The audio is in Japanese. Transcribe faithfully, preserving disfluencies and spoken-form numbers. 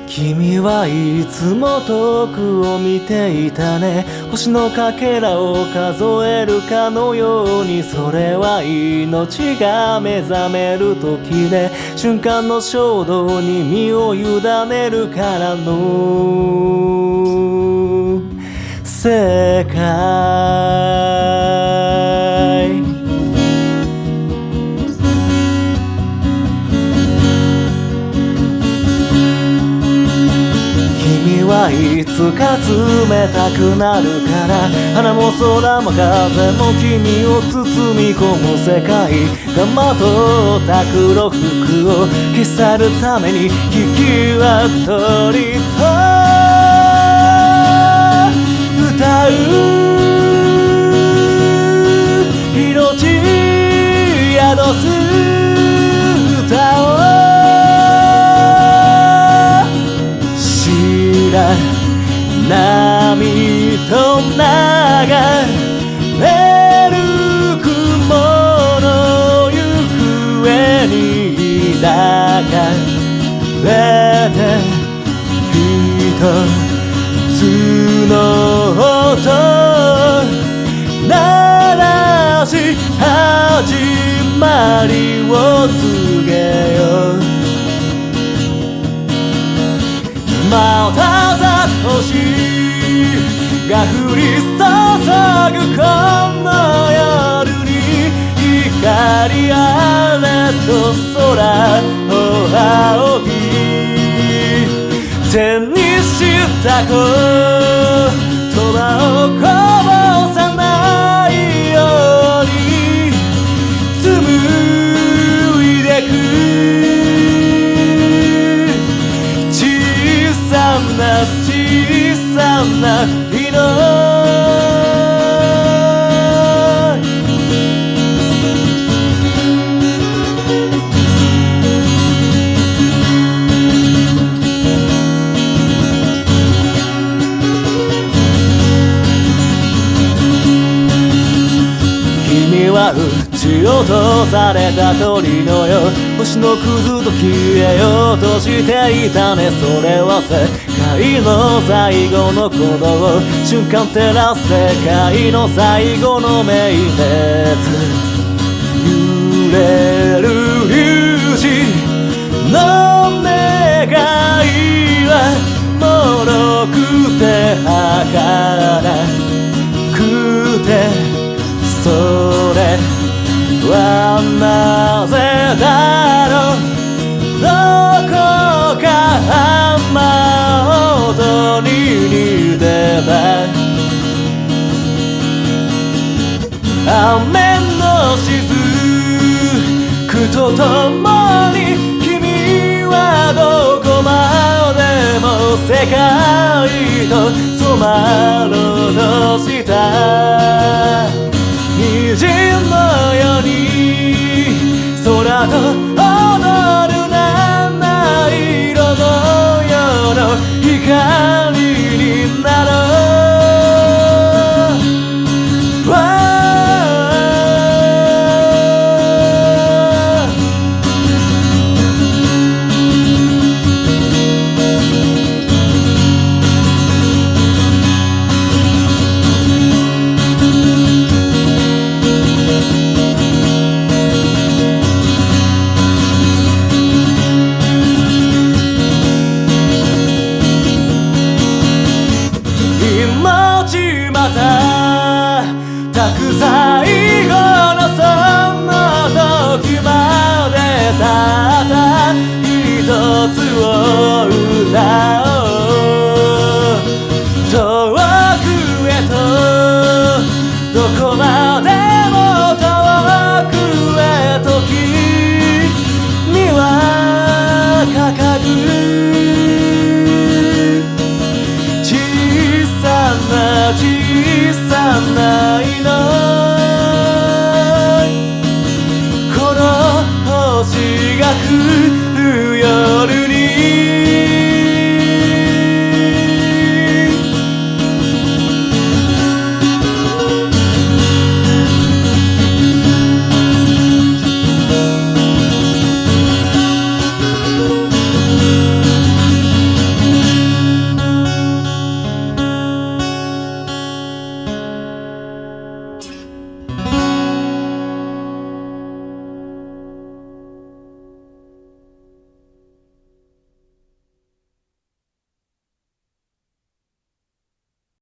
君はいつも遠くを見ていたね。星のかけらを数えるかのように、それは命が目覚める時で、瞬間の衝動に身を委ねるからの世界。君はいつか冷たくなるから、花も空も風も君を包み込む世界がまとった黒服を消さるために、聞きは鳥と歌う命宿す歌を波と流れる雲の行方に抱かれて、一つの音鳴らし始まりを告げよう。また星が降り注ぐこの夜に、光あれと空を仰ぎ、手にした言葉をこぼさないように紡いでく。小さな祈り君は撃ち落とされた鳥のよう、星の屑と消えようとしていたね。それは世界の最後の鼓動、瞬間照らす世界の最後の名列。揺れる粒子の願いは脆くて儚くて、それはなぜだろう。どこか雨音に似てた。雨の雫とともに、君はどこまでも世界と染まろうとした。虹のように空と踊る七色の夜の光になろう。たく最後のその時までたった一つを歌おう。遠くへとどこまでも遠くへと君は掲ぐ。小さな小さな祈り、この星が降る